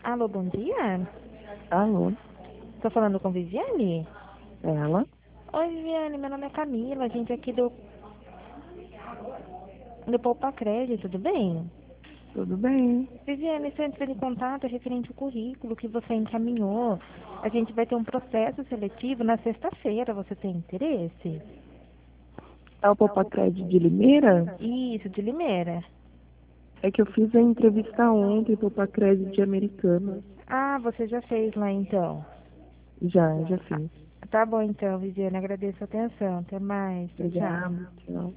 Alô, bom dia. Alô, Tô falando com Viviane? ela? Oi, Viviane, meu nome é Camila, a gente é aqui do Poupa Crédito, tudo bem? Tudo bem? Viviane, você entrou em contato referente ao currículo que você encaminhou. A gente vai ter um processo seletivo na sexta-feira, você tem interesse? É o Popacred de Limeira? Isso, de Limeira. É que eu fiz a entrevista ontem, Popacred de Americana. Ah, você já fez lá então. Já fiz. Tá bom então, Viviane, agradeço a atenção. Até mais. Tchau, tchau. Obrigada, tchau.